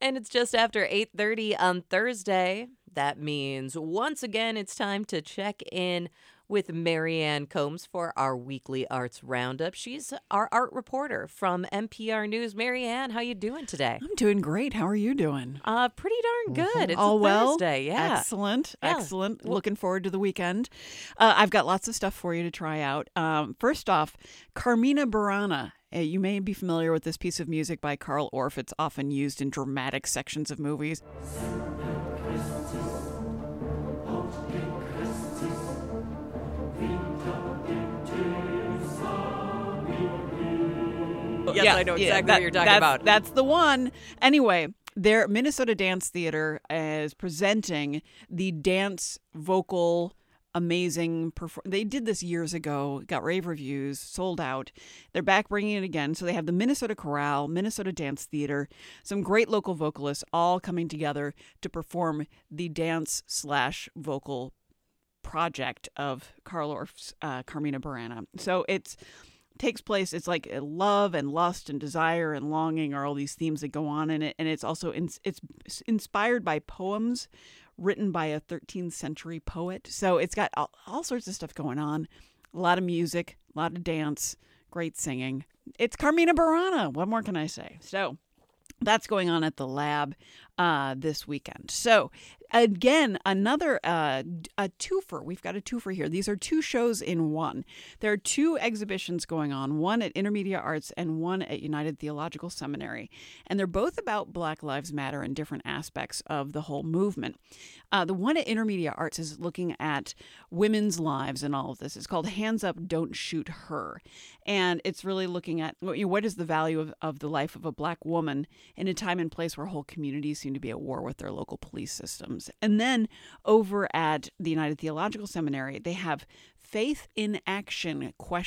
And it's just after 8:30 on Thursday. That means once again it's time to check in with Marianne Combs for our weekly arts roundup. She's our art reporter from NPR News. Marianne, how you doing today? I'm doing great. How are you doing? Pretty darn good. It's All a well? Thursday, yeah. Excellent. Yeah. Excellent. Looking forward to the weekend. I've got lots of stuff for you to try out. First off, Carmina Burana. You may be familiar with this piece of music by Carl Orff. It's often used in dramatic sections of movies. Yes, I know exactly what you're talking about. That's the one. Anyway, their Minnesota Dance Theater is presenting the dance vocal amazing they did this years ago, got rave reviews, sold out. They're back bringing it again. So they have the Minnesota Chorale, Minnesota Dance Theater, some great local vocalists all coming together to perform the dance/vocal project of Carl Orff's Carmina Burana. So it takes place, it's like love and lust and desire and longing are all these themes that go on in it, and it's also it's inspired by poems written by a 13th century poet. So it's got all sorts of stuff going on, a lot of music, a lot of dance, great singing. It's Carmina Burana. What more can I say? So that's going on at the Lab this weekend. So again, another a twofer. We've got a twofer here. These are two shows in one. There are two exhibitions going on, one at Intermedia Arts and one at United Theological Seminary. And they're both about Black Lives Matter and different aspects of the whole movement. The one at Intermedia Arts is looking at women's lives and all of this. It's called Hands Up, Don't Shoot Her. And it's really looking at what is the value of the life of a Black woman in a time and place where whole communities seem to be at war with their local police systems. And then over at the United Theological Seminary, they have Faith in Action ?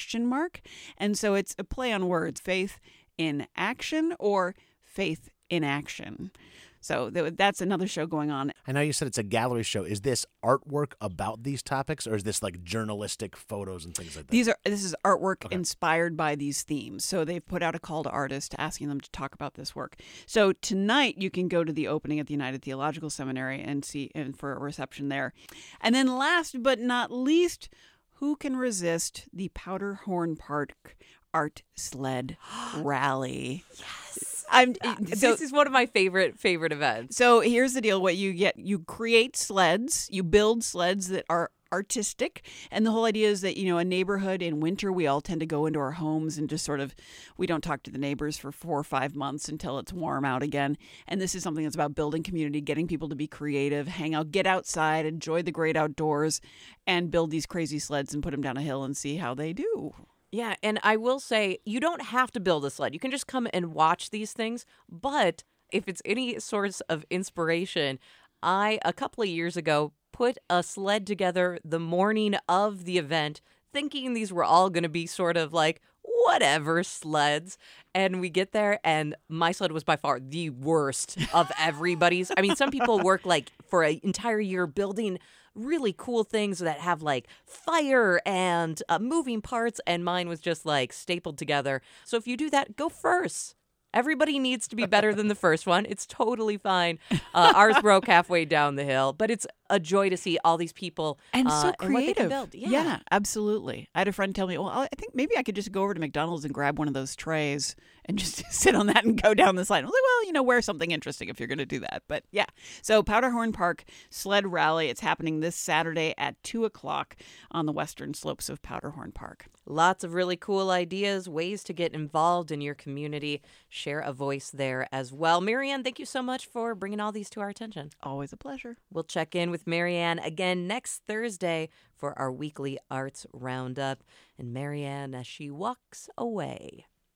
And so it's a play on words, faith in action or faith in action. So that's another show going on. I know you said it's a gallery show. Is this artwork about these topics, or is this like journalistic photos and things like that? This is artwork inspired by these themes. So they've put out a call to artists asking them to talk about this work. So tonight you can go to the opening at the United Theological Seminary and for a reception there. And then last but not least, who can resist the Powderhorn Park Art Sled Rally? Yes. This is one of my favorite events. So here's the deal. What you get, you create sleds, you build sleds that are artistic. And the whole idea is that, a neighborhood in winter, we all tend to go into our homes and just we don't talk to the neighbors for 4 or 5 months until it's warm out again. And this is something that's about building community, getting people to be creative, hang out, get outside, enjoy the great outdoors, and build these crazy sleds and put them down a hill and see how they do. Yeah, and I will say, you don't have to build a sled. You can just come and watch these things. But if it's any source of inspiration, I, a couple of years ago, put a sled together the morning of the event, thinking these were all going to be sort of like, whatever sleds. And we get there, and my sled was by far the worst of everybody's. I mean, some people work like for an entire year building really cool things that have like fire and moving parts, and mine was just like stapled together. So if you do that, go first. Everybody needs to be better than the first one. It's totally fine. Ours broke halfway down the hill, but it's a joy to see all these people and so creative. And what they can build. Yeah, absolutely. I had a friend tell me, well, I think maybe I could just go over to McDonald's and grab one of those trays and just sit on that and go down this line. I was like, well, wear something interesting if you're going to do that. But yeah, so Powderhorn Park Sled Rally. It's happening this Saturday at 2:00 on the western slopes of Powderhorn Park. Lots of really cool ideas, ways to get involved in your community. Share a voice there as well. Marianne, thank you so much for bringing all these to our attention. Always a pleasure. We'll check in with Marianne again next Thursday for our weekly arts roundup. And Marianne, as she walks away.